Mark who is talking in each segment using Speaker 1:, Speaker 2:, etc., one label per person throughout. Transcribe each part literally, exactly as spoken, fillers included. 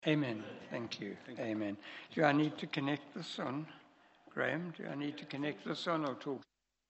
Speaker 1: Amen. Thank you. Thank you. Amen. Do I need to connect this on, Graham? Do I need to connect this on or talk?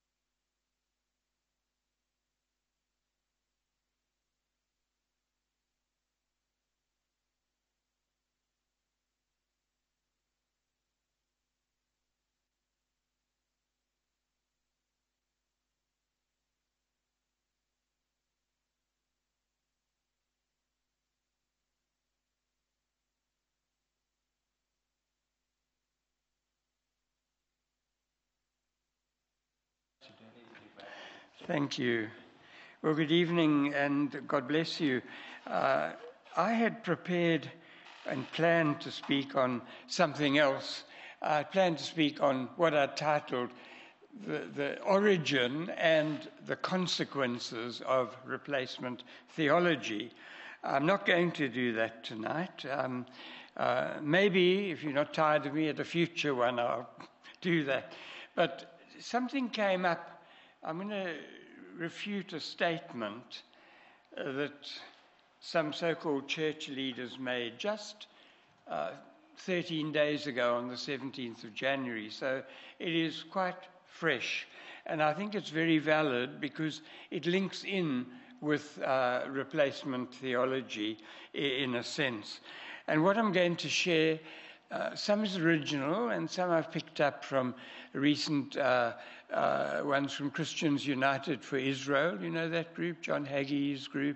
Speaker 1: Thank you. Well, good evening and God bless you. Uh, I had prepared and planned to speak on something else. I planned to speak on what I titled the, the origin and the consequences of replacement theology. I'm not going to do that tonight. Um, uh, maybe, if you're not tired of me, at a future one I'll do that. But something came up. I'm going to refute a statement uh, that some so-called church leaders made just uh, thirteen days ago on the seventeenth of January. So it is quite fresh. And I think it's very valid because it links in with uh, replacement theology in a sense. And what I'm going to share, uh, some is original and some I've picked up from recent uh, uh, ones from Christians United for Israel. You know that group, John Hagee's group.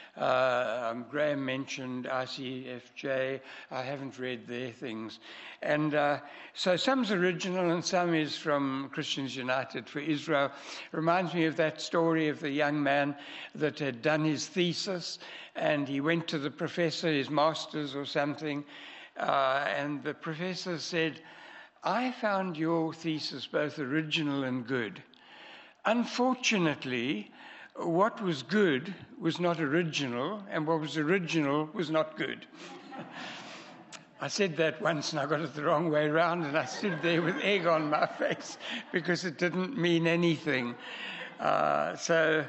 Speaker 1: Uh, um, Graham mentioned I C F J. I haven't read their things. And uh, so some's original and some is from Christians United for Israel. Reminds me of that story of the young man that had done his thesis and he went to the professor, his master's or something, uh, and the professor said, I found your thesis both original and good. Unfortunately, what was good was not original, and what was original was not good. I said that once and I got it the wrong way around, and I stood there with egg on my face because it didn't mean anything. Uh, so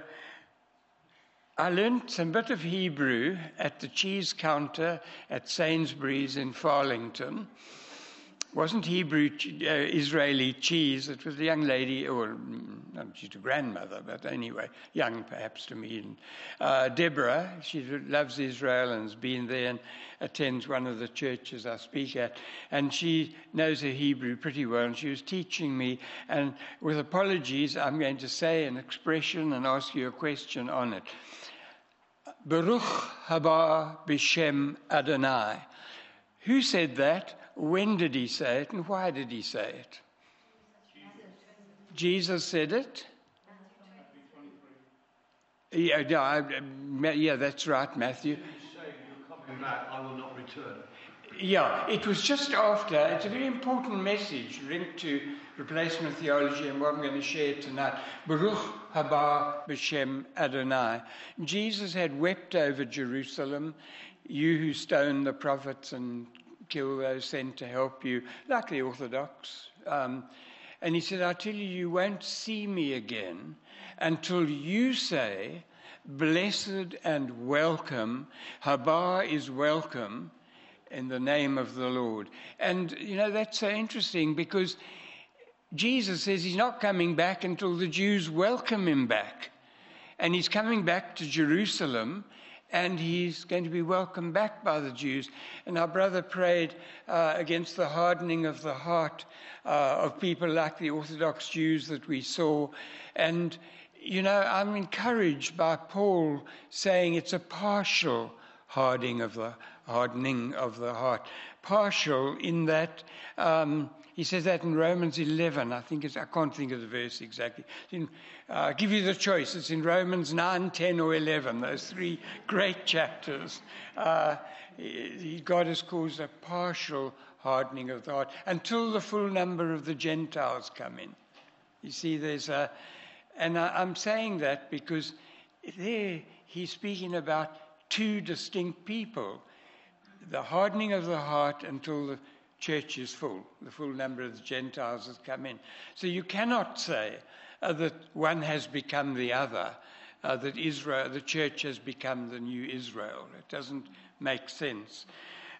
Speaker 1: I learned some bit of Hebrew at the cheese counter at Sainsbury's in Farlington. It wasn't Hebrew, uh, Israeli cheese. It was a young lady, or not, she's a grandmother, but anyway, young perhaps to me. And, uh, Deborah, she loves Israel and has been there and attends one of the churches I speak at. And she knows her Hebrew pretty well. And she was teaching me. And with apologies, I'm going to say an expression and ask you a question on it. Baruch haba b'shem Adonai. Who said that? When did he say it, and why did he say it? Jesus said it? Yeah, no, I, yeah, that's right, Matthew.
Speaker 2: Saying you're coming back, I will not return.
Speaker 1: Yeah, it was just after. It's a very important message linked to replacement theology and what I'm going to share tonight. Baruch haba b'shem Adonai. Jesus had wept over Jerusalem. You who stoned the prophets and kill those sent to help you, like the Orthodox. Um, and he said, I tell you, you won't see me again until you say, blessed and welcome, haba is welcome in the name of the Lord. And, you know, that's so interesting because Jesus says he's not coming back until the Jews welcome him back. And he's coming back to Jerusalem, and he's going to be welcomed back by the Jews. And our brother prayed uh, against the hardening of the heart uh, of people like the Orthodox Jews that we saw. And, you know, I'm encouraged by Paul saying it's a partial hardening of the, hardening of the heart. Partial in that... Um, He says that in Romans eleven. I think it's, I can't think of the verse exactly. In, uh, give you the choice. It's in Romans nine, ten, or eleven. Those three great chapters. Uh, he, God has caused a partial hardening of the heart until the full number of the Gentiles come in. You see, there's a, and I, I'm saying that because there he's speaking about two distinct people. The hardening of the heart until the church is full. The full number of the Gentiles has come in. So you cannot say uh, that one has become the other, uh, that Israel, the church has become the new Israel. It doesn't make sense.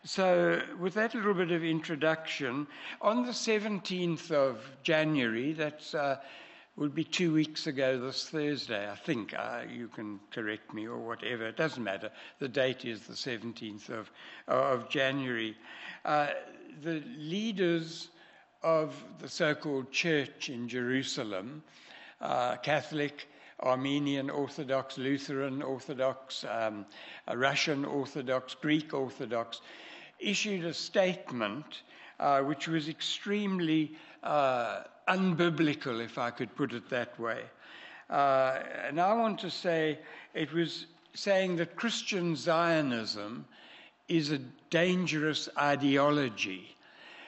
Speaker 1: So with that little bit of introduction, on the seventeenth of January, that's uh, would be two weeks ago this Thursday, I think. Uh, you can correct me or whatever. It doesn't matter. The date is the seventeenth of, of January. Uh, the leaders of the so-called church in Jerusalem, uh, Catholic, Armenian Orthodox, Lutheran Orthodox, um, Russian Orthodox, Greek Orthodox, issued a statement uh, which was extremely uh, unbiblical, if I could put it that way. Uh, and I want to say it was saying that Christian Zionism is a dangerous ideology.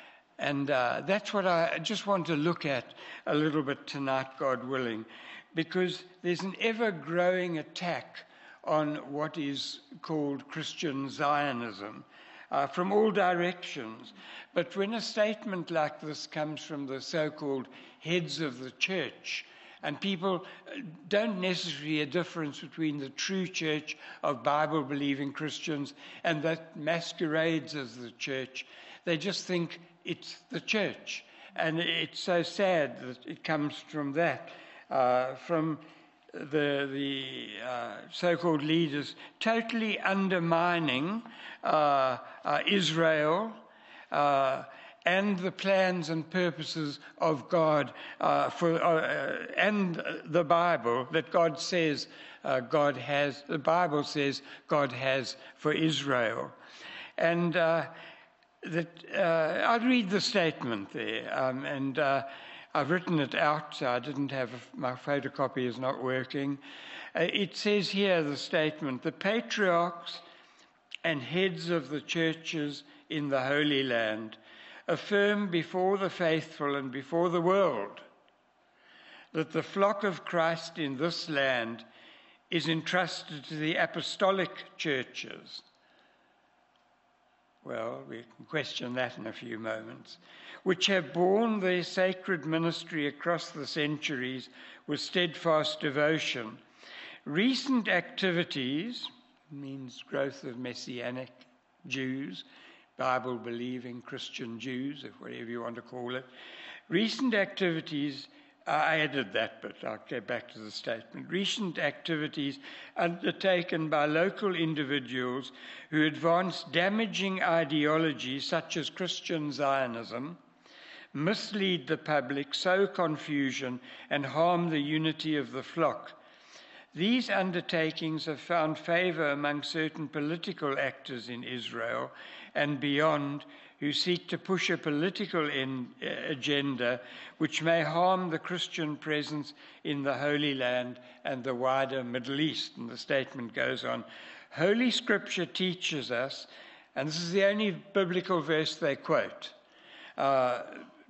Speaker 1: And uh, that's what I just want to look at a little bit tonight, God willing, because there's an ever-growing attack on what is called Christian Zionism uh, from all directions. But when a statement like this comes from the so-called heads of the church, and people don't necessarily a difference between the true church of Bible-believing Christians and that masquerades as the church, they just think it's the church. And it's so sad that it comes from that, uh, from the, the uh, so-called leaders totally undermining uh, uh, Israel uh, and the plans and purposes of God uh, for uh, and the Bible that God says uh, God has. The Bible says God has for Israel, and uh, that uh, I'll read the statement there, um, and uh, I've written it out. So I didn't have my photocopy is not working. Uh, it says here the statement: the patriarchs and heads of the churches in the Holy Land affirm before the faithful and before the world that the flock of Christ in this land is entrusted to the apostolic churches. Well, we can question that in a few moments, which have borne their sacred ministry across the centuries with steadfast devotion. Recent activities, means growth of Messianic Jews, Bible-believing Christian Jews, if whatever you want to call it. Recent activities, I added that bit, I'll go back to the statement. Recent activities undertaken by local individuals who advance damaging ideologies such as Christian Zionism, mislead the public, sow confusion, and harm the unity of the flock. These undertakings have found favor among certain political actors in Israel and beyond who seek to push a political in, uh, agenda which may harm the Christian presence in the Holy Land and the wider Middle East. And the statement goes on, Holy Scripture teaches us, and this is the only biblical verse they quote, uh,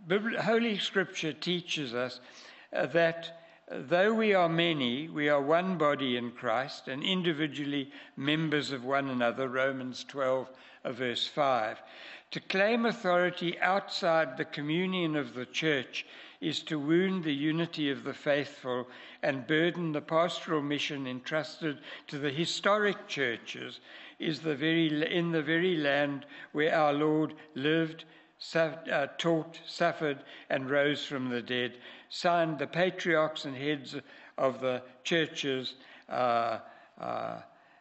Speaker 1: Holy Scripture teaches us uh, that though we are many, we are one body in Christ and individually members of one another, Romans twelve, verse five. To claim authority outside the communion of the church is to wound the unity of the faithful and burden the pastoral mission entrusted to the historic churches is the very, in the very land where our Lord lived, Uh, taught, suffered, and rose from the dead. Signed, the patriarchs and heads of the churches, uh, uh,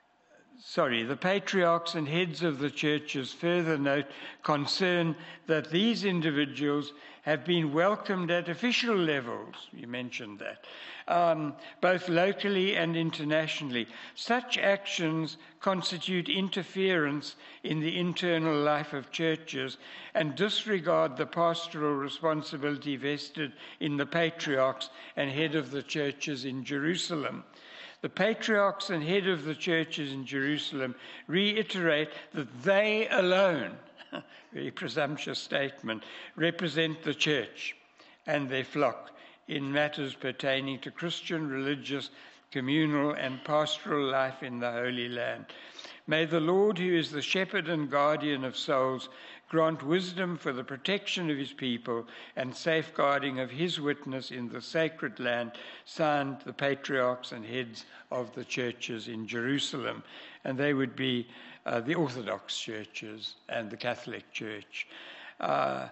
Speaker 1: sorry, the patriarchs and heads of the churches further note concern that these individuals have been welcomed at official levels, you mentioned that, um, both locally and internationally. Such actions constitute interference in the internal life of churches and disregard the pastoral responsibility vested in the patriarchs and head of the churches in Jerusalem. The patriarchs and head of the churches in Jerusalem reiterate that they alone, very presumptuous statement, represent the church and their flock in matters pertaining to Christian, religious, communal, and pastoral life in the Holy Land. May the Lord, who is the shepherd and guardian of souls, grant wisdom for the protection of his people and safeguarding of his witness in the sacred land, signed the patriarchs and heads of the churches in Jerusalem. And they would be uh, the Orthodox churches and the Catholic Church. Uh,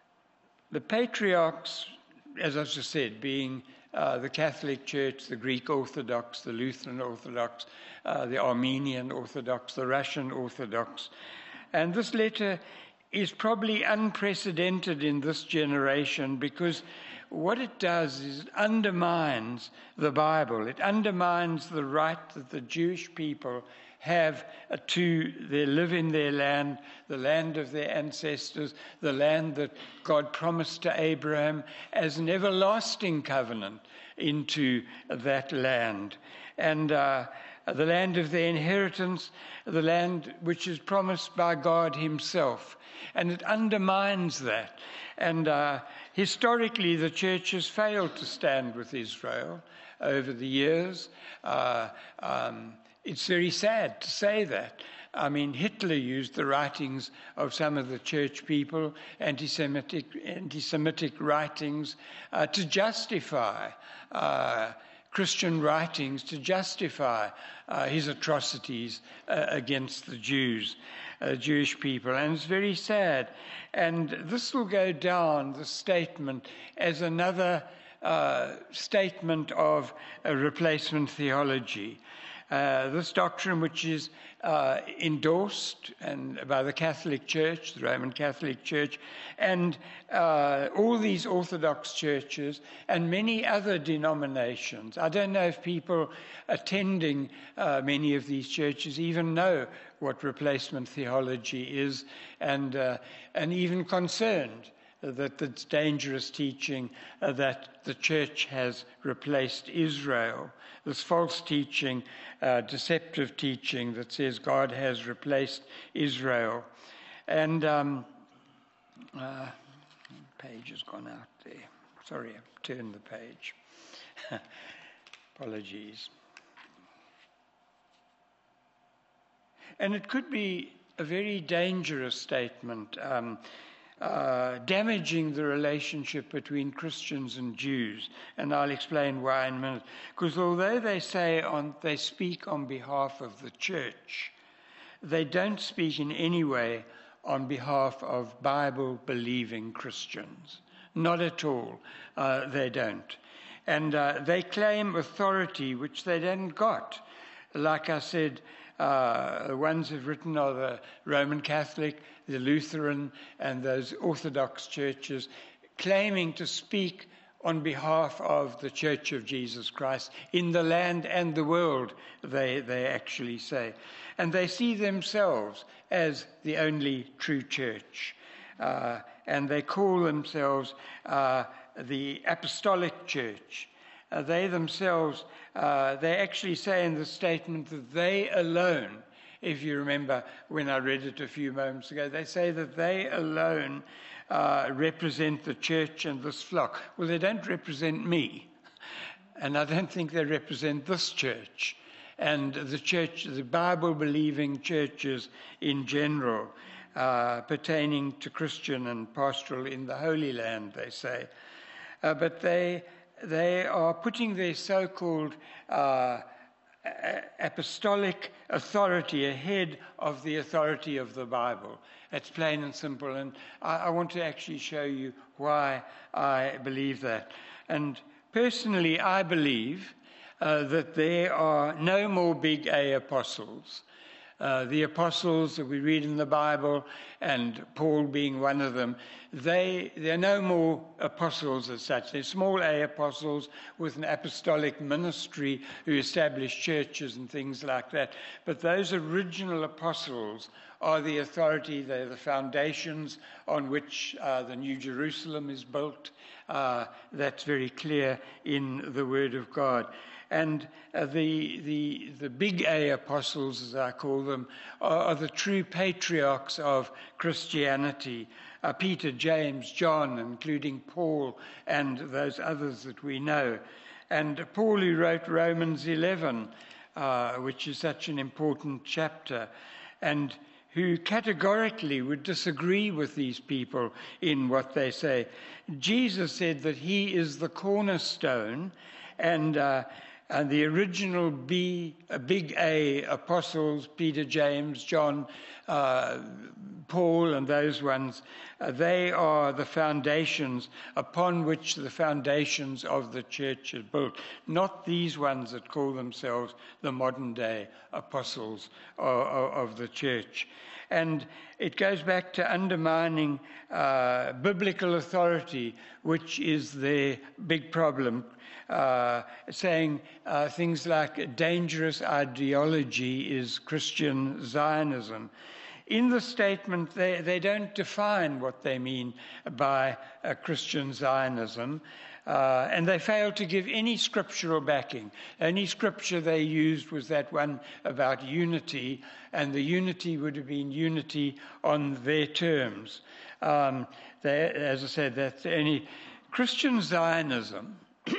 Speaker 1: the patriarchs, as I just said, being uh, the Catholic Church, the Greek Orthodox, the Lutheran Orthodox, uh, the Armenian Orthodox, the Russian Orthodox. And this letter is probably unprecedented in this generation, because what it does is it undermines the Bible. It undermines the right that the Jewish people have to their, live in their land, the land of their ancestors, the land that God promised to Abraham as an everlasting covenant into that land. And uh, the land of their inheritance, the land which is promised by God himself. And it undermines that. And uh, historically, the church has failed to stand with Israel over the years. Uh, um, it's very sad to say that. I mean, Hitler used the writings of some of the church people, anti-Semitic, anti-Semitic writings, uh, to justify uh, Christian writings, to justify uh, his atrocities uh, against the Jews. Uh, Jewish people, and it's very sad. And this will go down, the statement, as another uh, statement of a replacement theology. Uh, this doctrine, which is uh, endorsed and by the Catholic Church, the Roman Catholic Church, and uh, all these Orthodox churches and many other denominations. I don't know if people attending uh, many of these churches even know what replacement theology is, and uh, and even concerned that it's dangerous teaching uh, that the church has replaced Israel. This false teaching, uh, deceptive teaching that says God has replaced Israel. And um, uh, the page has gone out there. Sorry, I've turned the page. Apologies. And it could be a very dangerous statement, um, uh, damaging the relationship between Christians and Jews. And I'll explain why in a minute. Because although they say on, they speak on behalf of the church, they don't speak in any way on behalf of Bible-believing Christians. Not at all. Uh, they don't. And uh, they claim authority which they haven't got. Like I said, Uh, the ones who've written are the Roman Catholic, the Lutheran, and those Orthodox churches, claiming to speak on behalf of the Church of Jesus Christ in the land and the world, they, they actually say. And they see themselves as the only true church. Uh, and they call themselves uh, the Apostolic Church. Uh, they themselves, uh, they actually say in the statement that they alone, if you remember when I read it a few moments ago, they say that they alone uh, represent the church and this flock. Well, they don't represent me, and I don't think they represent this church and the church, the Bible-believing churches in general, uh, pertaining to Christian and pastoral in the Holy Land, they say. Uh, but they... They are putting their so-called uh, apostolic authority ahead of the authority of the Bible. It's plain and simple, and I, I want to actually show you why I believe that. And personally, I believe uh, that there are no more big A apostles. Uh, the apostles that we read in the Bible, and Paul being one of them, they, they're no more apostles as such. They're small A apostles with an apostolic ministry who establish churches and things like that. But those original apostles are the authority, they're the foundations on which uh, the New Jerusalem is built. Uh, that's very clear in the Word of God. And uh, the, the, the big A apostles, as I call them, are, are the true patriarchs of Christianity. Uh, Peter, James, John, including Paul and those others that we know. And Paul, who wrote Romans eleven, uh, which is such an important chapter, and who categorically would disagree with these people in what they say. Jesus said that he is the cornerstone, and uh, And the original B, uh, big A apostles, Peter, James, John, uh, Paul, and those ones, uh, they are the foundations upon which the foundations of the church is built, not these ones that call themselves the modern day apostles of, of the church. And it goes back to undermining uh, biblical authority, which is their big problem. Uh, saying uh, things like a dangerous ideology is Christian Zionism. In the statement, they, they don't define what they mean by uh, Christian Zionism, uh, and they fail to give any scriptural backing. Any scripture they used was that one about unity, and the unity would have been unity on their terms. Um, they, as I said, that's any Christian Zionism.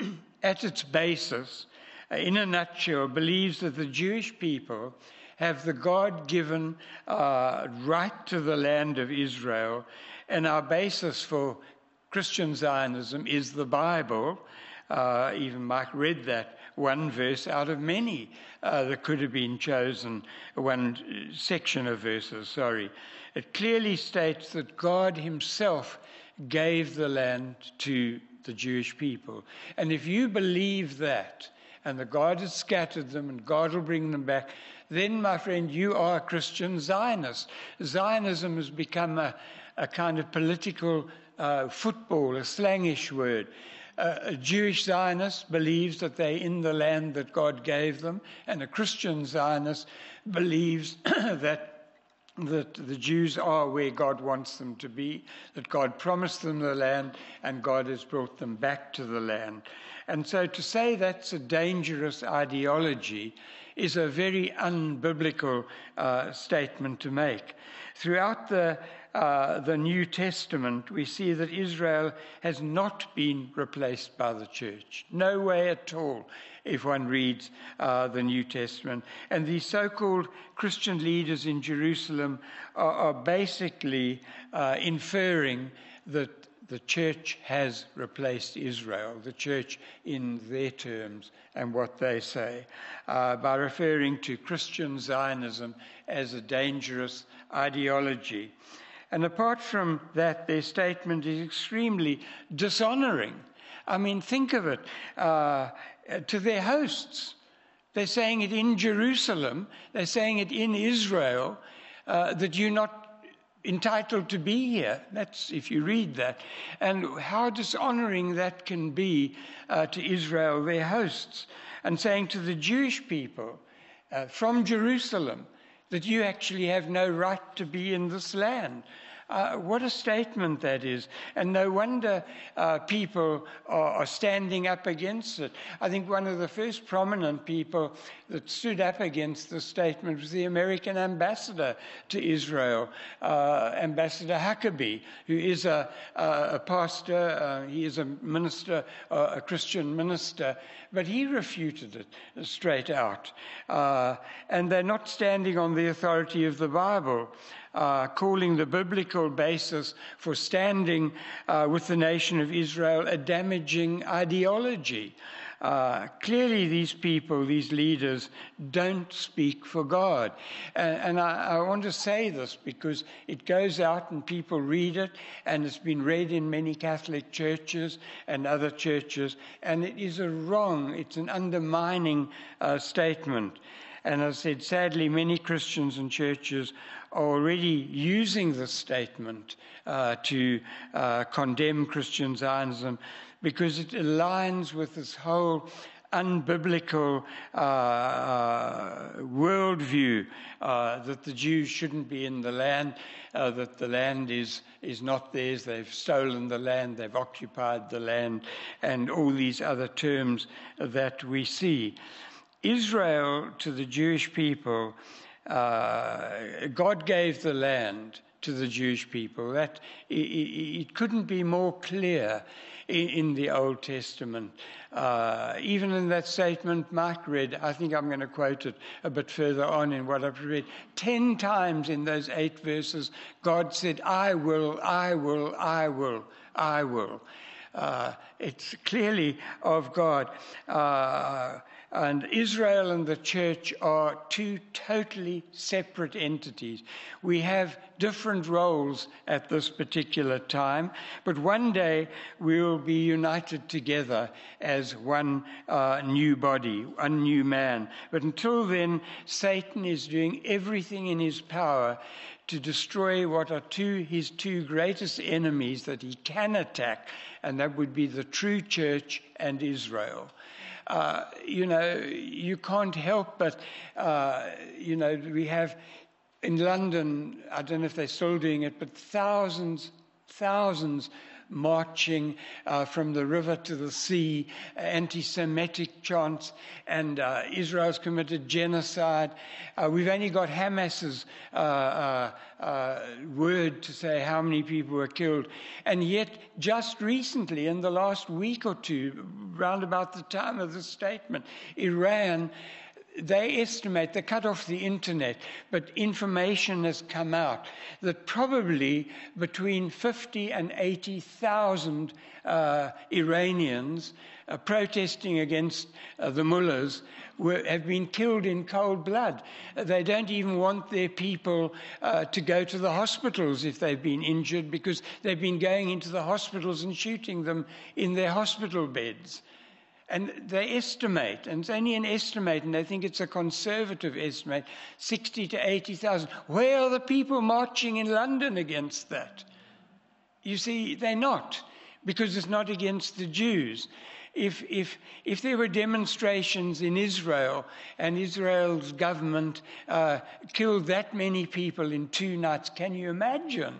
Speaker 1: At its basis, in a nutshell, believes that the Jewish people have the God-given uh, right to the land of Israel, and our basis for Christian Zionism is the Bible. Uh, even Mike read that one verse out of many uh, that could have been chosen, one section of verses, sorry. It clearly states that God himself gave the land to the Jewish people. And if you believe that, and that God has scattered them and God will bring them back, then, my friend, you are a Christian Zionist. Zionism has become a, a kind of political uh, football, a slangish word. Uh, a Jewish Zionist believes that they're in the land that God gave them, and a Christian Zionist believes that that the Jews are where God wants them to be, that God promised them the land, and God has brought them back to the land. And so to say that's a dangerous ideology is a very unbiblical uh, statement to make. Throughout the uh, the New Testament, we see that Israel has not been replaced by the church. No way at all, if one reads uh, the New Testament. And these so-called Christian leaders in Jerusalem are, are basically uh, inferring that the church has replaced Israel, the church in their terms and what they say, uh, by referring to Christian Zionism as a dangerous ideology. And apart from that, their statement is extremely dishonoring. I mean, think of it, uh, to their hosts. They're saying it in Jerusalem, they're saying it in Israel, uh, that you're not entitled to be here. That's if you read that. And how dishonoring that can be uh, to Israel, their hosts. And saying to the Jewish people uh, from Jerusalem that you actually have no right to be in this land. Uh, what a statement that is. And no wonder uh, people are, are standing up against it. I think one of the first prominent people that stood up against the statement was the American ambassador to Israel, uh, Ambassador Huckabee, who is a, a, a pastor, uh, he is a minister, uh, a Christian minister, but he refuted it straight out. Uh, and they're not standing on the authority of the Bible. Uh, calling the biblical basis for standing uh, with the nation of Israel a damaging ideology. Uh, clearly, these people, these leaders, don't speak for God. And, and I, I want to say this because it goes out and people read it, and it's been read in many Catholic churches and other churches, and it is a wrong, it's an undermining uh, statement. And as I said, sadly, many Christians and churches are already using this statement uh, to uh, condemn Christian Zionism because it aligns with this whole unbiblical uh, uh, worldview uh, that the Jews shouldn't be in the land, uh, that the land is, is not theirs, they've stolen the land, they've occupied the land, and all these other terms that we see. Israel, to the Jewish people, uh, God gave the land to the Jewish people. That it, it couldn't be more clear in, in the Old Testament. Uh, even in that statement Mike read, I think I'm going to quote it a bit further on in what I've read. Ten times in those eight verses, God said, I will, I will, I will, I will. Uh, it's clearly of God. Uh, and Israel and the church are two totally separate entities. We have different roles at this particular time, but one day we will be united together as one uh, new body, one new man. But until then, Satan is doing everything in his power to destroy what are two, his two greatest enemies that he can attack, and that would be the true church and Israel. Uh, you know, you can't help but, uh, you know, we have in London, I don't know if they're still doing it, but thousands, thousands marching uh, from the river to the sea, anti-Semitic chants, and uh, Israel's committed genocide. Uh, we've only got Hamas's uh, uh, uh, word to say how many people were killed. And yet, just recently, in the last week or two, round about the time of the statement, Iran, they estimate, they cut off the internet, but information has come out that probably between fifty and eighty thousand uh, Iranians uh, protesting against uh, the mullahs were, have been killed in cold blood. They don't even want their people uh, to go to the hospitals if they've been injured, because they've been going into the hospitals and shooting them in their hospital beds. And they estimate, and it's only an estimate, and they think it's a conservative estimate, sixty to eighty thousand. Where are the people marching in London against that? You see, they're not, because it's not against the Jews. If, if, if there were demonstrations in Israel and Israel's government uh, killed that many people in two nights, can you imagine?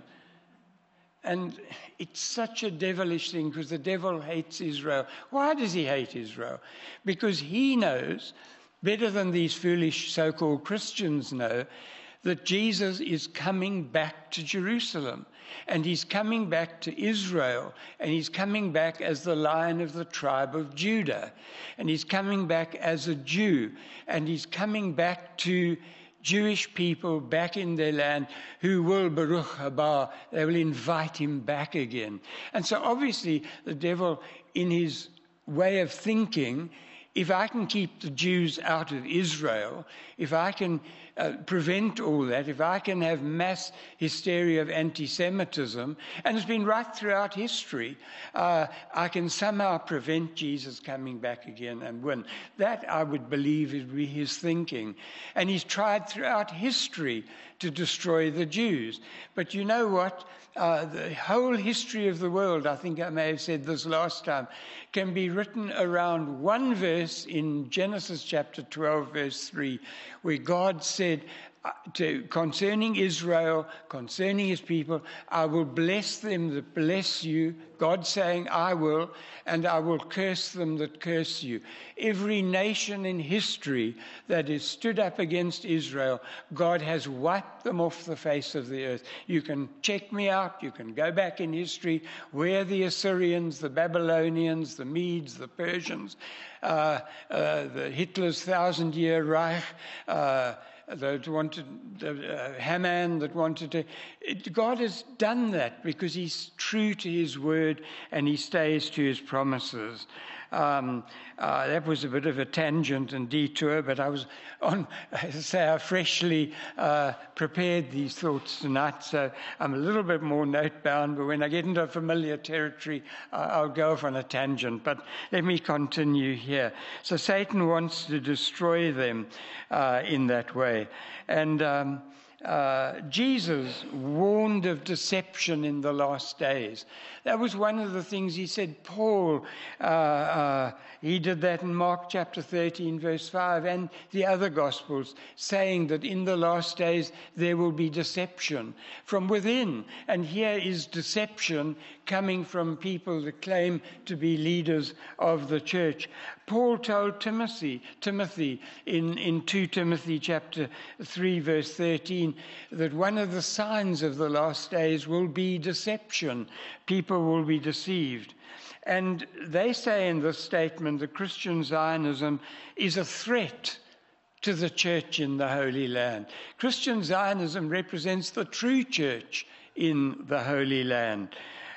Speaker 1: And it's such a devilish thing, because the devil hates Israel. Why does he hate Israel? Because he knows, better than these foolish so-called Christians know, that Jesus is coming back to Jerusalem. And he's coming back to Israel. And he's coming back as the Lion of the tribe of Judah. And he's coming back as a Jew. And he's coming back to Jewish people back in their land who will, Baruch haba, they will invite him back again. And so obviously the devil, in his way of thinking, if I can keep the Jews out of Israel, if I can uh, prevent all that, if I can have mass hysteria of anti-Semitism, and it's been right throughout history, uh, I can somehow prevent Jesus coming back again and win. That, I would believe, would be his thinking. And he's tried throughout history to destroy the Jews. But you know what? Uh, the whole history of the world, I think I may have said this last time, can be written around one verse in Genesis chapter twelve, verse three, where God said, To, concerning Israel, concerning his people, I will bless them that bless you, God saying, I will, and I will curse them that curse you. Every nation in history that has stood up against Israel, God has wiped them off the face of the earth. You can check me out, you can go back in history, where the Assyrians, the Babylonians, the Medes, the Persians, uh, uh, the Hitler's thousand-year Reich, uh, that wanted, uh, Haman that wanted to... It, God has done that because he's true to his word and he stays to his promises. Um, uh, that was a bit of a tangent and detour, but I was on, as I say, I freshly uh, prepared these thoughts tonight, so I'm a little bit more note-bound, but when I get into familiar territory, uh, I'll go off on a tangent. But let me continue here. So Satan wants to destroy them uh, in that way. And um, uh, Jesus warned of deception in the last days. That was one of the things he said. Paul, uh, uh, he did that in Mark chapter thirteen, verse five, and the other Gospels, saying that in the last days there will be deception from within. And here is deception coming from people that claim to be leaders of the church. Paul told Timothy, Timothy in, in Second Timothy chapter three, verse thirteen, that one of the signs of the last days will be deception. People will be deceived. And they say in this statement that Christian Zionism is a threat to the church in the Holy Land. Christian Zionism represents the true church in the Holy Land.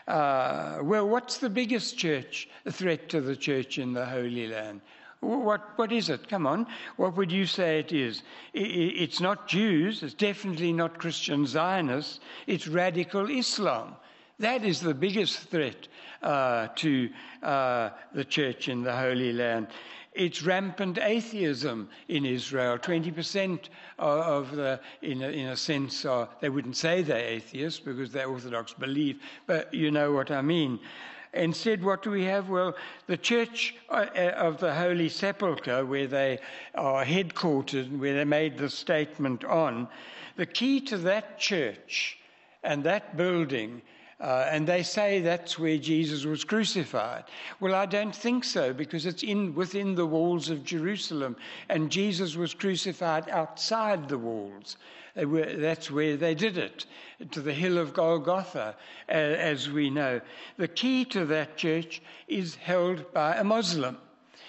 Speaker 1: Uh, well, what's the biggest church, threat to the church in the Holy Land? What, what is it? Come on. What would you say it is? It's not Jews. It's definitely not Christian Zionists. It's radical Islam. That is the biggest threat uh, to uh, the church in the Holy Land. It's rampant atheism in Israel. twenty percent of the, in a, in a sense, are, they wouldn't say they're atheists because they're Orthodox belief, but you know what I mean. Instead, what do we have? Well, the Church of the Holy Sepulchre, where they are headquartered, where they made the statement on, the key to that church and that building, uh, and they say that's where Jesus was crucified. Well, I don't think so, because it's in within the walls of Jerusalem, and Jesus was crucified outside the walls. They were, that's where they did it, to the hill of Golgotha, as we know. The key to that church is held by a Muslim.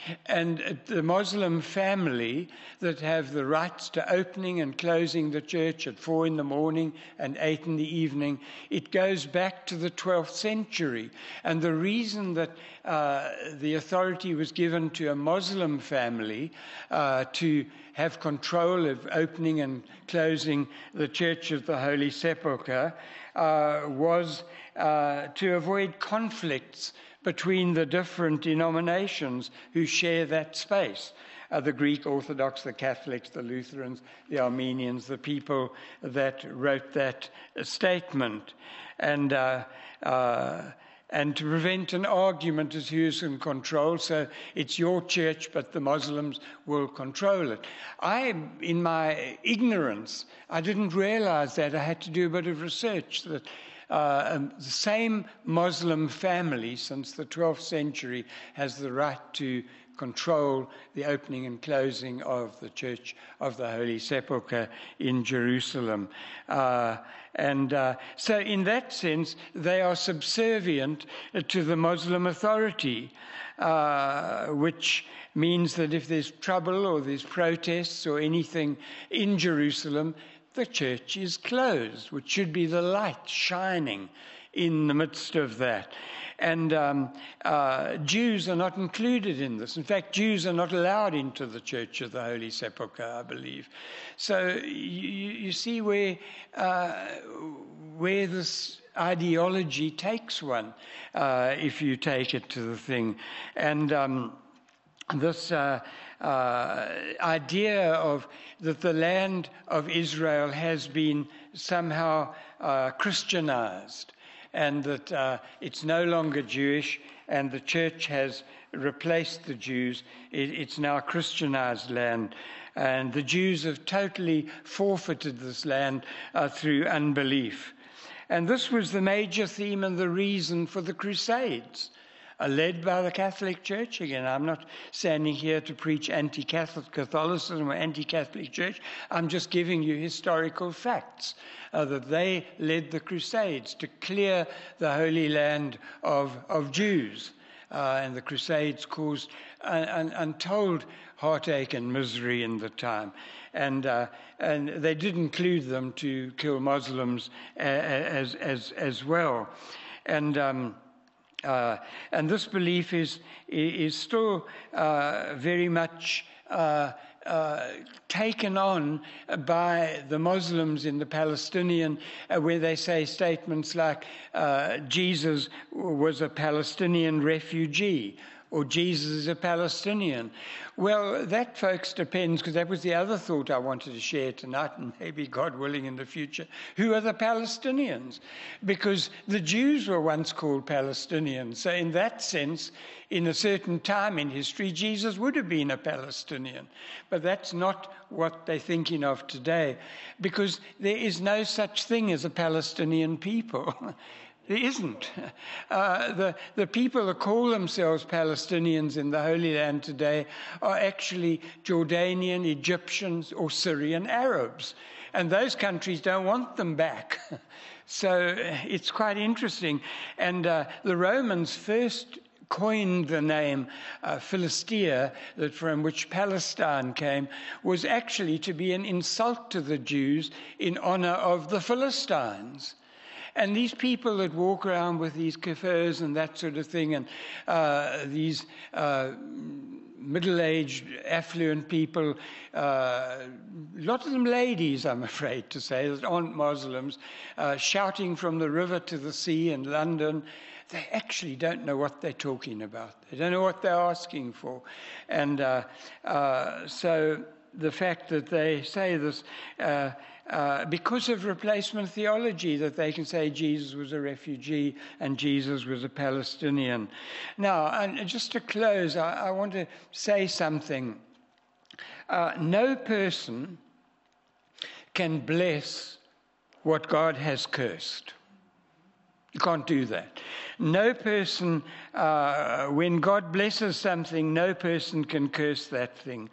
Speaker 1: And the Muslim family that have the rights to opening and closing the church at four in the morning and eight in the evening, it goes back to the twelfth century. And the reason that uh, the authority was given to a Muslim family uh, to have control of opening and closing the Church of the Holy Sepulchre uh, was uh, to avoid conflicts between the different denominations who share that space. Uh, the Greek Orthodox, the Catholics, the Lutherans, the Armenians, the people that wrote that uh, statement. And uh, uh, and to prevent an argument as who's in control, so it's your church, but the Muslims will control it. I, in my ignorance, I didn't realize that. I had to do a bit of research that Uh, um, the same Muslim family since the twelfth century has the right to control the opening and closing of the Church of the Holy Sepulchre in Jerusalem. Uh, and uh, so in that sense, they are subservient to the Muslim authority, uh, which means that if there's trouble or there's protests or anything in Jerusalem, the church is closed, which should be the light shining in the midst of that. And um, uh, Jews are not included in this. In fact, Jews are not allowed into the Church of the Holy Sepulchre, I believe. So you, you see where uh, where this ideology takes one, uh, if you take it to the thing. And um, this uh, uh, idea of that the land of Israel has been somehow uh, Christianized, and that uh, it's no longer Jewish, and the church has replaced the Jews. It, it's now Christianized land, and the Jews have totally forfeited this land uh, through unbelief. And this was the major theme and the reason for the Crusades, Uh, led by the Catholic Church. Again, I'm not standing here to preach anti-Catholic Catholicism or anti-Catholic Church. I'm just giving you historical facts uh, that they led the Crusades to clear the Holy Land of, of Jews. Uh, and the Crusades caused un- un- untold heartache and misery in the time. And uh, and they did include them to kill Muslims uh, as, as, as well. And Um, Uh, and this belief is is still uh, very much uh, uh, taken on by the Muslims in the Palestinian, uh, where they say statements like uh, Jesus was a Palestinian refugee, or Jesus is a Palestinian. Well, that, folks, depends, because that was the other thought I wanted to share tonight, and maybe, God willing, in the future. Who are the Palestinians? Because the Jews were once called Palestinians. So in that sense, in a certain time in history, Jesus would have been a Palestinian. But that's not what they're thinking of today, because there is no such thing as a Palestinian people. There isn't. Uh, the, the people that call themselves Palestinians in the Holy Land today are actually Jordanian, Egyptians, or Syrian Arabs. And those countries don't want them back. So it's quite interesting. And uh, the Romans first coined the name uh, Philistia, that from which Palestine came, was actually to be an insult to the Jews in honor of the Philistines. And these people that walk around with these kaffirs and that sort of thing, and uh, these uh, middle-aged, affluent people, uh, a lot of them ladies, I'm afraid to say, that aren't Muslims, uh, shouting from the river to the sea in London, they actually don't know what they're talking about. They don't know what they're asking for. And uh, uh, so the fact that they say this, uh, uh, because of replacement theology, that they can say Jesus was a refugee and Jesus was a Palestinian. Now, and just to close, I, I want to say something. Uh, no person can bless what God has cursed. You can't do that. No person, uh, when God blesses something, no person can curse that thing.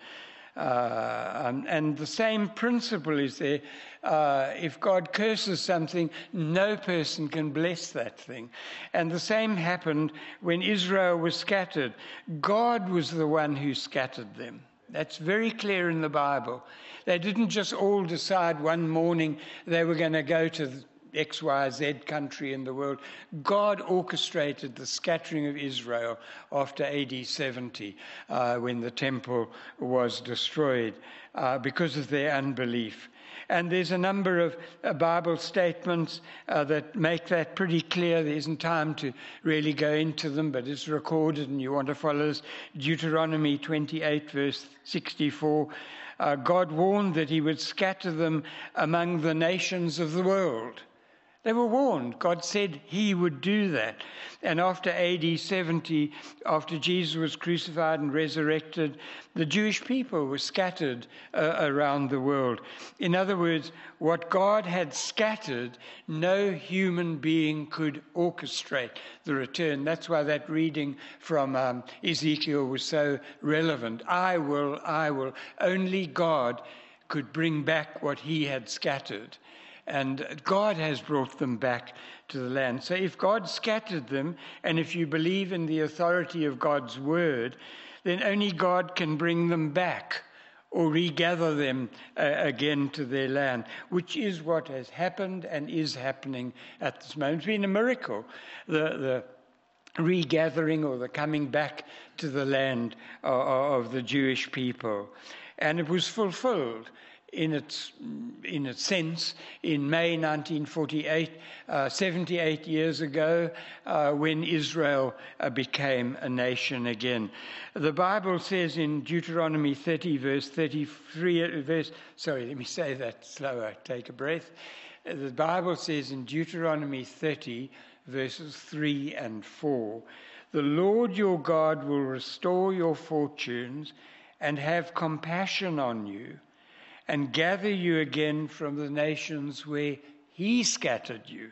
Speaker 1: Uh, and, and the same principle is there. Uh, if God curses something, no person can bless that thing. And the same happened when Israel was scattered. God was the one who scattered them. That's very clear in the Bible. They didn't just all decide one morning they were going to go to the X Y Z country in the world. God orchestrated the scattering of Israel after A D seventy, uh, when the temple was destroyed uh, because of their unbelief. And there's a number of uh, Bible statements uh, that make that pretty clear. There isn't time to really go into them, but it's recorded and you want to follow this. Deuteronomy twenty-eight, verse sixty-four. Uh, God warned that he would scatter them among the nations of the world. They were warned. God said he would do that. And after A D seventy, after Jesus was crucified and resurrected, the Jewish people were scattered uh, around the world. In other words, what God had scattered, no human being could orchestrate the return. That's why that reading from um, Ezekiel was so relevant. I will, I will. Only God could bring back what he had scattered. And God has brought them back to the land. So if God scattered them, and if you believe in the authority of God's word, then only God can bring them back or regather them uh, again to their land, which is what has happened and is happening at this moment. It's been a miracle, the, the regathering or the coming back to the land of, of the Jewish people. And it was fulfilled in its in its sense in May nineteen forty-eight, uh, seventy-eight years ago, uh, when Israel uh, became a nation again. The Bible says in Deuteronomy thirty, verse thirty-three, verse, sorry, let me say that slower, take a breath. The Bible says in Deuteronomy thirty, verses three and four, the Lord your God will restore your fortunes and have compassion on you, and gather you again from the nations where he scattered you,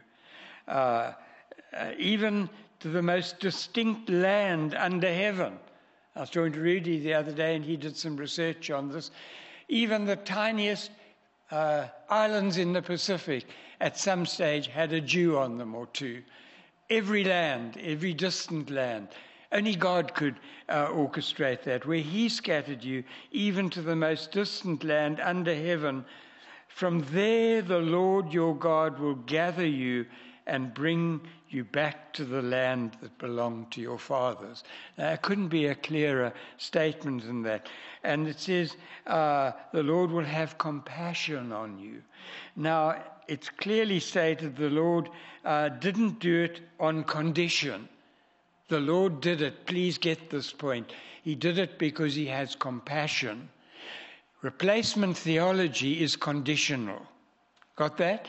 Speaker 1: uh, uh, even to the most distinct land under heaven. I was talking to Rudy the other day, and he did some research on this. Even the tiniest uh, islands in the Pacific at some stage had a Jew on them or two. Every land, every distant land. Only God could uh, orchestrate that, where he scattered you even to the most distant land under heaven. From there the Lord your God will gather you and bring you back to the land that belonged to your fathers. Now, it couldn't be a clearer statement than that. And it says, uh, the Lord will have compassion on you. Now, it's clearly stated the Lord uh, didn't do it on condition. The Lord did it. Please get this point. He did it because he has compassion. Replacement theology is conditional. Got that?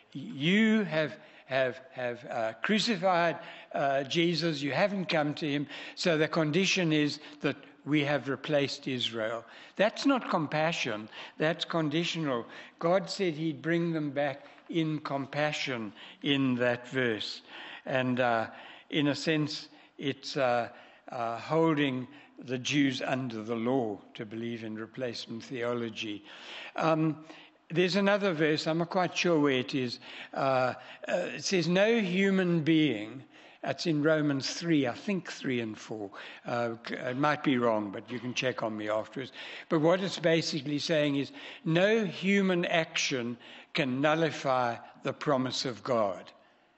Speaker 1: You have have have uh, crucified uh, Jesus. You haven't come to him. So the condition is that we have replaced Israel. That's not compassion. That's conditional. God said he'd bring them back in compassion in that verse. And uh, in a sense, it's uh, uh, holding the Jews under the law to believe in replacement theology. Um, there's another verse, I'm not quite sure where it is. Uh, uh, it says, no human being, that's in Romans three, I think three and four. Uh, it might be wrong, but you can check on me afterwards. But what it's basically saying is, no human action can nullify the promise of God.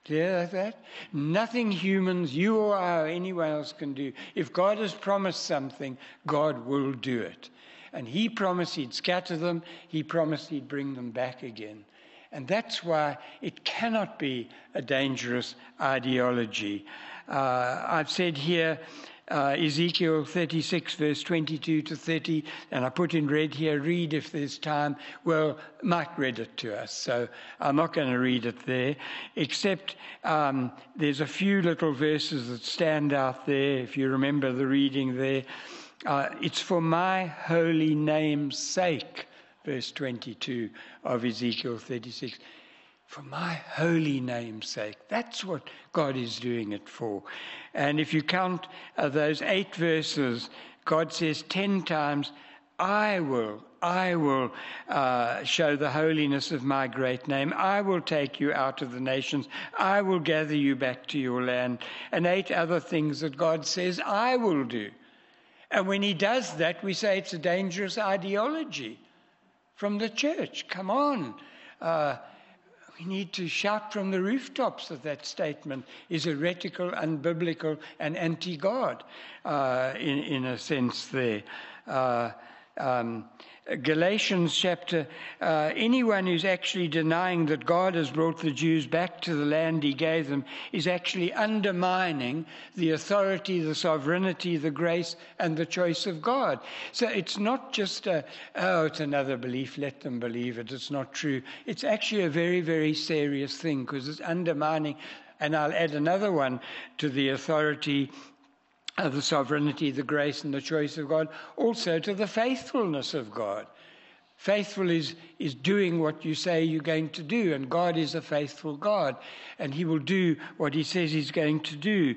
Speaker 1: Do you hear that? Nothing humans, you or I or anyone else can do. If God has promised something, God will do it. And he promised he'd scatter them. He promised he'd bring them back again. And that's why it cannot be a dangerous ideology. Uh, I've said here, uh, Ezekiel thirty-six, verse twenty-two to thirty, and I put in red here, read if there's time. Well, Mike read it to us, so I'm not going to read it there, except um, there's a few little verses that stand out there, if you remember the reading there. Uh, it's for my holy name's sake, verse twenty-two of Ezekiel thirty-six. For my holy name's sake. That's what God is doing it for. And if you count uh, those eight verses, God says ten times, I will, I will uh, show the holiness of my great name. I will take you out of the nations. I will gather you back to your land. And eight other things that God says I will do. And when he does that, we say it's a dangerous ideology from the church. Come on. Uh, we need to shout from the rooftops that that statement is heretical, unbiblical, and anti-God uh, in, in a sense there. Uh, um, Galatians chapter, uh, anyone who's actually denying that God has brought the Jews back to the land he gave them is actually undermining the authority, the sovereignty, the grace, and the choice of God. So it's not just a, oh, it's another belief, let them believe it, it's not true. It's actually a very, very serious thing because it's undermining, and I'll add another one to the authority, Uh, the sovereignty, the grace, and the choice of God, also to the faithfulness of God. Faithful is, is doing what you say you're going to do, and God is a faithful God, and he will do what he says he's going to do.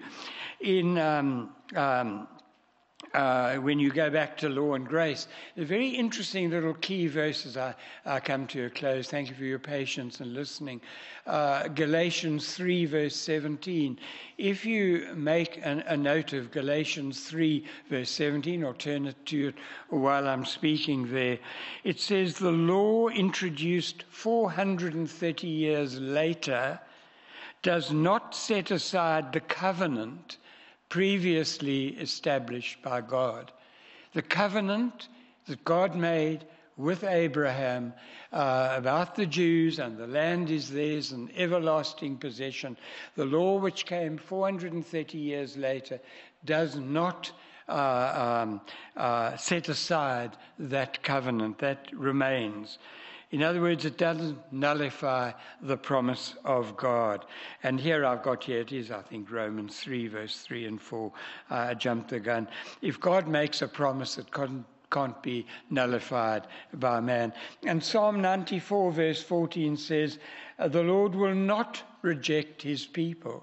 Speaker 1: In um, um, uh, when you go back to law and grace, the very interesting little key verses, I, I come to a close. Thank you for your patience and listening. Uh, Galatians three, verse seventeen. If you make an, a note of Galatians three, verse seventeen, or turn it to it while I'm speaking there, it says the law introduced four hundred thirty years later does not set aside the covenant previously established by God. The covenant that God made with Abraham uh, about the Jews, and the land is theirs, an everlasting possession. The law which came four hundred thirty years later does not uh, um, uh, set aside that covenant. That remains. In other words, it doesn't nullify the promise of God. And here I've got, here it is, I think, Romans three, verse three and four. Uh, I jumped the gun. If God makes a promise that can't, can't be nullified by man. And Psalm ninety-four, verse fourteen says, the Lord will not reject his people.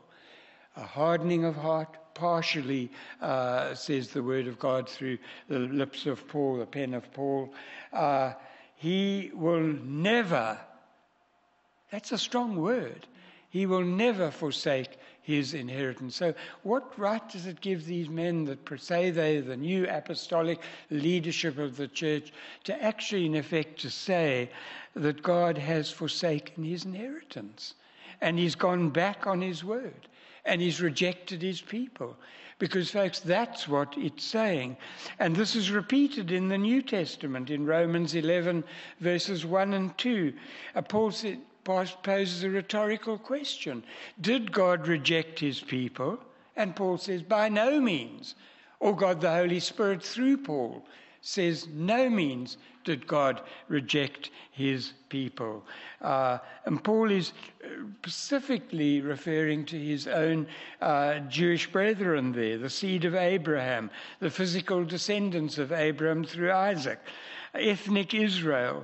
Speaker 1: A hardening of heart, partially, uh, says the word of God through the lips of Paul, the pen of Paul. Uh, He will never, that's a strong word, he will never forsake his inheritance. So what right does it give these men that say they're the new apostolic leadership of the church to actually in effect to say that God has forsaken his inheritance and he's gone back on his word and he's rejected his people? Because, folks, that's what it's saying. And this is repeated in the New Testament, in Romans eleven, verses one and two. Uh, Paul said, poses a rhetorical question. Did God reject his people? And Paul says, by no means. Or God, the Holy Spirit, through Paul, says, no means did God reject his people. Uh, and Paul is specifically referring to his own uh, Jewish brethren there, the seed of Abraham, the physical descendants of Abraham through Isaac, ethnic Israel.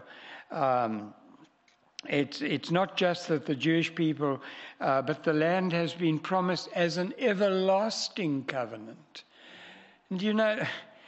Speaker 1: Um, it's, it's not just that the Jewish people, uh, but the land has been promised as an everlasting covenant. And you know,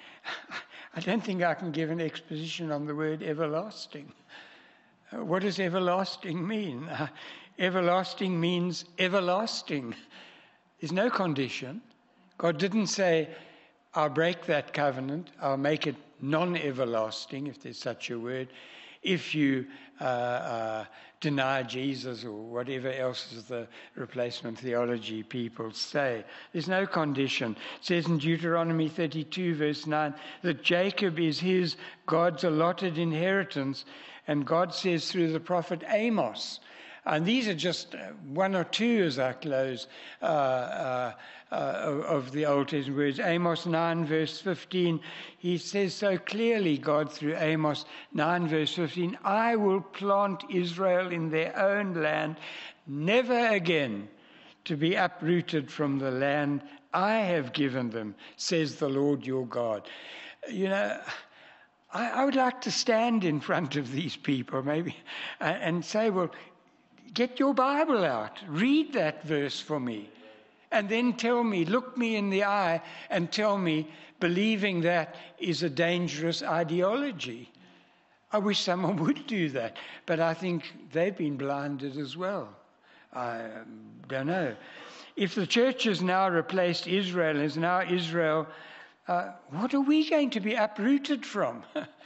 Speaker 1: I don't think I can give an exposition on the word everlasting. Uh, what does everlasting mean? Uh, everlasting means everlasting. There's no condition. God didn't say, I'll break that covenant, I'll make it non-everlasting, if there's such a word. if you uh, uh, deny Jesus or whatever else is the replacement theology people say. There's no condition. It says in Deuteronomy thirty-two, verse nine, that Jacob is his, God's allotted inheritance. And God says through the prophet Amos, and these are just one or two as I close uh, uh, uh, of the Old Testament words. Amos nine, verse fifteen, he says so clearly, God through Amos nine, verse fifteen, I will plant Israel in their own land, never again to be uprooted from the land I have given them, says the Lord your God. You know, I, I would like to stand in front of these people maybe and, and say, well, get your Bible out, read that verse for me, and then tell me, look me in the eye and tell me believing that is a dangerous ideology. I wish someone would do that, but I think they've been blinded as well. I don't know. If the church has now replaced Israel, is now Israel, uh, what are we going to be uprooted from?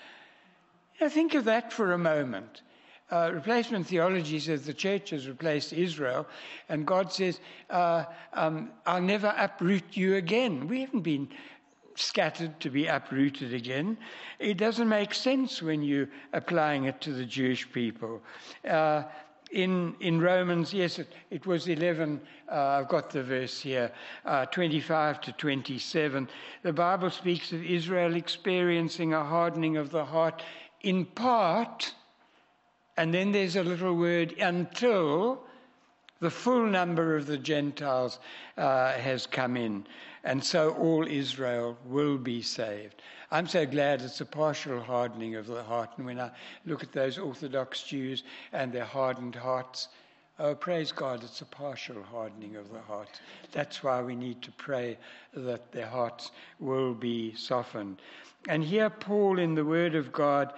Speaker 1: Now think of that for a moment. Uh, replacement theology says the church has replaced Israel, and God says, uh, um, I'll never uproot you again. We haven't been scattered to be uprooted again. It doesn't make sense when you're applying it to the Jewish people. Uh, in in Romans, yes, it, it was eleven, uh, I've got the verse here, uh, twenty-five to twenty-seven. The Bible speaks of Israel experiencing a hardening of the heart in part. And then there's a little word, until the full number of the Gentiles uh, has come in. And so all Israel will be saved. I'm so glad it's a partial hardening of the heart. And when I look at those Orthodox Jews and their hardened hearts, oh, praise God, it's a partial hardening of the heart. That's why we need to pray that their hearts will be softened. And here Paul, in the Word of God,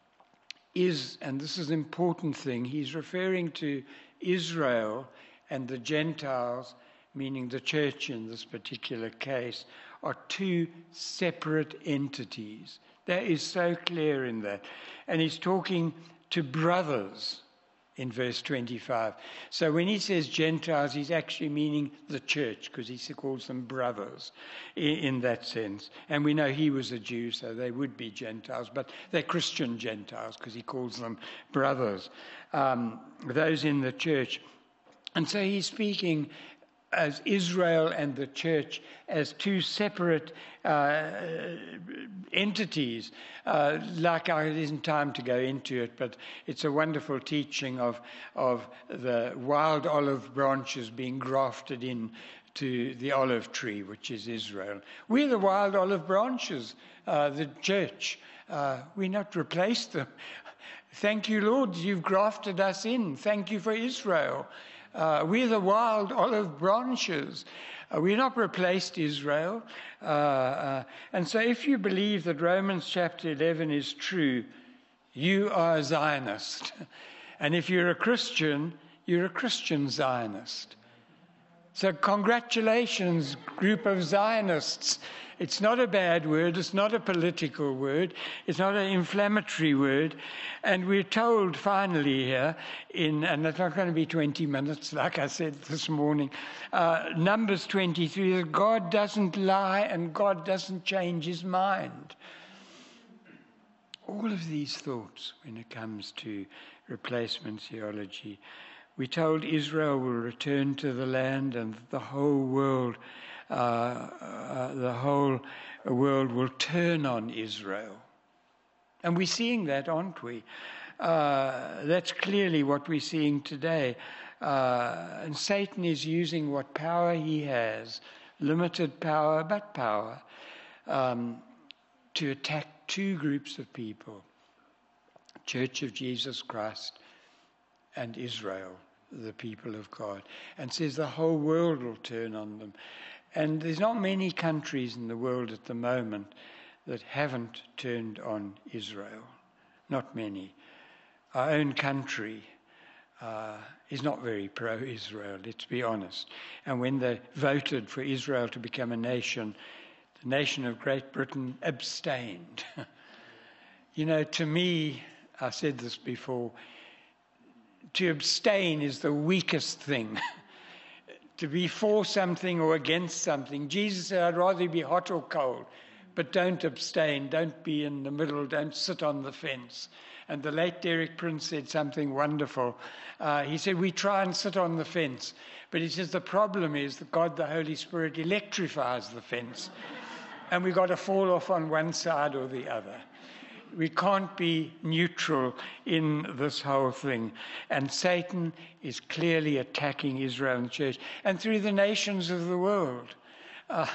Speaker 1: is, and this is an important thing, he's referring to Israel and the Gentiles, meaning the church in this particular case, are two separate entities. That is so clear in that. And he's talking to brothers in verse twenty-five. So when he says Gentiles, he's actually meaning the church, because he calls them brothers in, in that sense. And we know he was a Jew, so they would be Gentiles, but they're Christian Gentiles because he calls them brothers, um, those in the church. And so he's speaking as Israel and the church as two separate uh, entities. Uh, like I, it isn't time to go into it, but it's a wonderful teaching of of the wild olive branches being grafted in to the olive tree, which is Israel. We're the wild olive branches, uh, the church. Uh, we're not replaced them. Thank you, Lord, you've grafted us in. Thank you for Israel. Uh, we're the wild olive branches. Uh, we're not replaced Israel. Uh, uh, and so if you believe that Romans chapter eleven is true, you are a Zionist. And if you're a Christian, you're a Christian Zionist. So congratulations, group of Zionists. It's not a bad word. It's not a political word. It's not an inflammatory word. And we're told finally here, in, and it's not going to be twenty minutes, like I said this morning, uh, Numbers twenty-three, that God doesn't lie and God doesn't change his mind. All of these thoughts when it comes to replacement theology. We're told Israel will return to the land, and the whole world, uh, uh, the whole world will turn on Israel. And we're seeing that, aren't we? Uh, that's clearly what we're seeing today. Uh, and Satan is using what power he has, limited power, but power, um, to attack two groups of people, Church of Jesus Christ and Israel, the people of God, and says the whole world will turn on them. And there's not many countries in the world at the moment that haven't turned on Israel. Not many. Our own country uh, is not very pro-Israel, let's be honest. And when they voted for Israel to become a nation, the nation of Great Britain abstained. You know, to me, I said this before, to abstain is the weakest thing. To be for something or against something. Jesus said, I'd rather be hot or cold, but don't abstain, don't be in the middle, don't sit on the fence. And the late Derek Prince said something wonderful. Uh, he said, we try and sit on the fence, but he says the problem is that God, the Holy Spirit, electrifies the fence. And we've got to fall off on one side or the other. We can't be neutral in this whole thing. And Satan is clearly attacking Israel and the church, and through the nations of the world. Uh,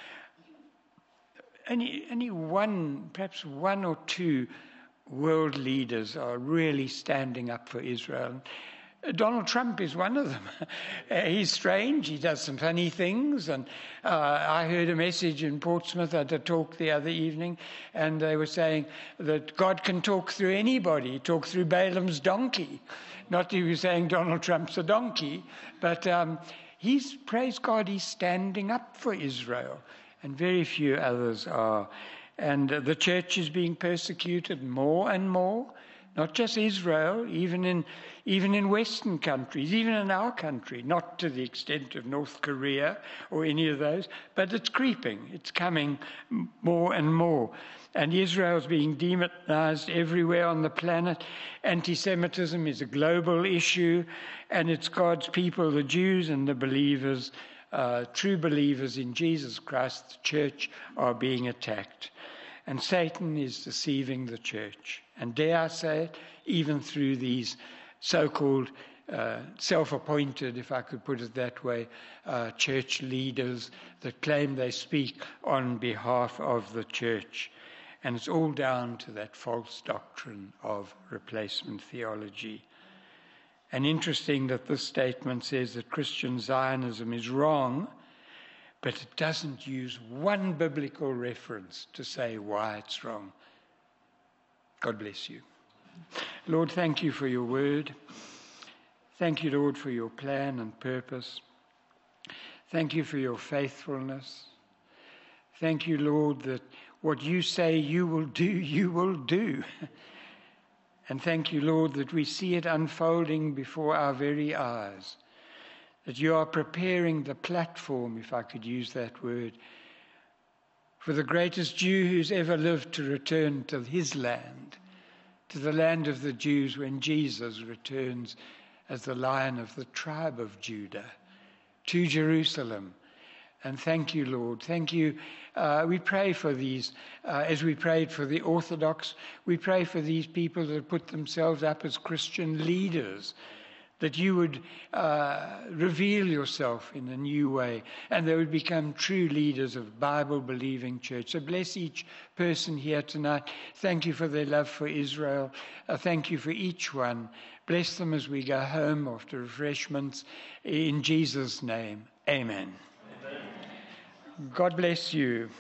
Speaker 1: only, only one, perhaps one or two world leaders are really standing up for Israel. Donald Trump is one of them. Uh, he's strange. He does some funny things. And uh, I heard a message in Portsmouth at a talk the other evening, and they were saying that God can talk through anybody, talk through Balaam's donkey. Not that he was saying Donald Trump's a donkey, but um, he's, praise God, he's standing up for Israel, and very few others are. And uh, the church is being persecuted more and more. Not just Israel, even in even in Western countries, even in our country, not to the extent of North Korea or any of those, but it's creeping. It's coming more and more. And Israel's being demonized everywhere on the planet. Anti-Semitism is a global issue, and it's God's people, the Jews and the believers, uh, true believers in Jesus Christ, the church, are being attacked. And Satan is deceiving the church. And dare I say it, even through these so-called uh, self-appointed, if I could put it that way, uh, church leaders that claim they speak on behalf of the church. And it's all down to that false doctrine of replacement theology. And interesting that this statement says that Christian Zionism is wrong, but it doesn't use one biblical reference to say why it's wrong. God bless you. Lord, thank you for your word. Thank you, Lord, for your plan and purpose. Thank you for your faithfulness. Thank you, Lord, that what you say you will do, you will do. And thank you, Lord, that we see it unfolding before our very eyes. That you are preparing the platform, if I could use that word, for the greatest Jew who's ever lived to return to his land, to the land of the Jews when Jesus returns as the Lion of the tribe of Judah to Jerusalem. And thank you, Lord. Thank you. Uh, we pray for these, uh, as we prayed for the Orthodox, we pray for these people that put themselves up as Christian leaders, that you would uh, reveal yourself in a new way, and they would become true leaders of Bible-believing church. So bless each person here tonight. Thank you for their love for Israel. Uh, thank you for each one. Bless them as we go home after refreshments. In Jesus' name, amen. Amen. God bless you.